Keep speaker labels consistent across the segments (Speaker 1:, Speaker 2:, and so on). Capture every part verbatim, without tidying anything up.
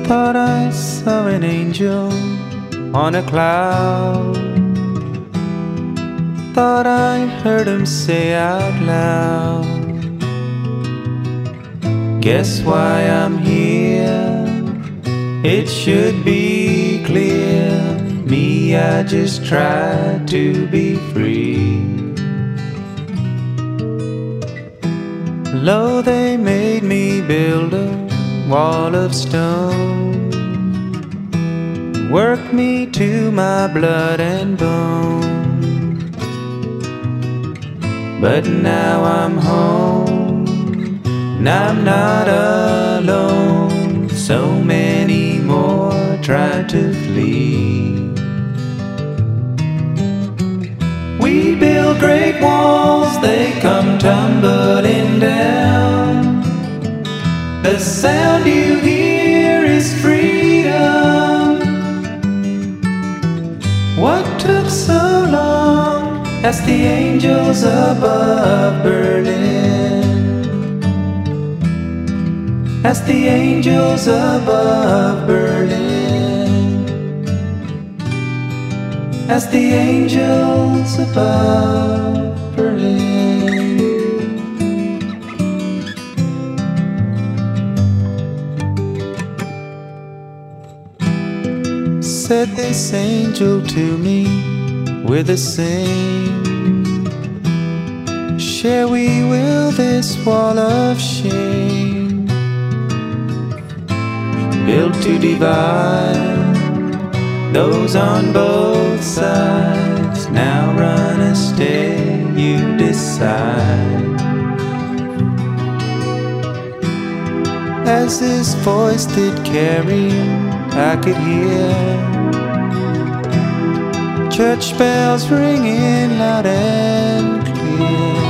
Speaker 1: Thought I saw an angel on a cloud. Thought I heard him say out loud, guess why I'm here? It should be clear. Me, I just tried to be free. Lo, they made me build a wall of stone, work me to my blood and bone. But now I'm home, and I'm not alone. So many more tried to flee. We build great walls, they come tumbling down. The sound you hear is freedom. What took so long? Ask the angels above Berlin. Ask the angels above Berlin. Ask the angels above Berlin. Said this angel to me with a sing, share we will this wall of shame, built to divide those on both sides. Now run or stay, you decide. As this voice did carry, I could hear church bells ringing loud and clear,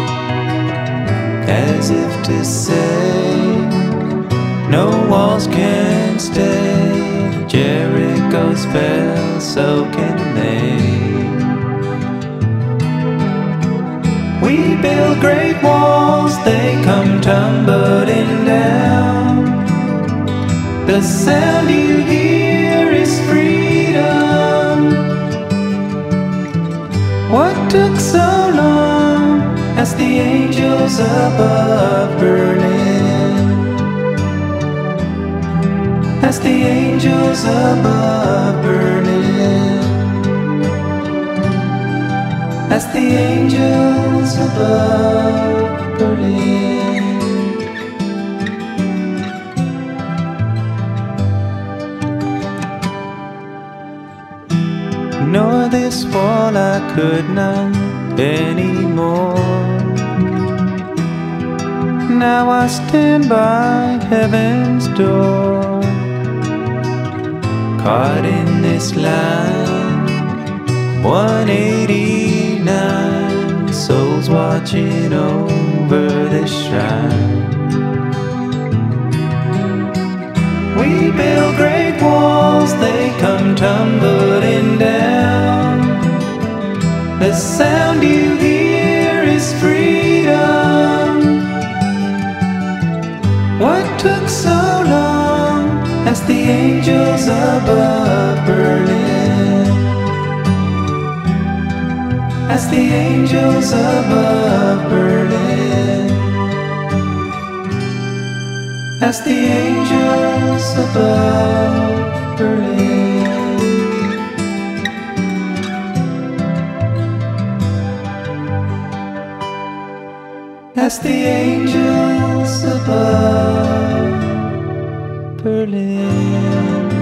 Speaker 1: as if to say, no walls can stay. Jericho's fell, so can they. We build great walls, they come tumbling down. The sound you hear is freedom. What took so long? Ask the angels above Berlin. Ask the angels above Berlin. Ask the angels above Berlin. Nor this wall I could not anymore. Now I stand by heaven's door, caught in this line, one eighty-nine souls watching over the shrine. We build great walls, they come tumbling down. The sound you hear is freedom. What took so long? Ask the angels above Berlin. Ask the angels above Berlin. Ask the angels above Berlin. Ask the angels above Berlin.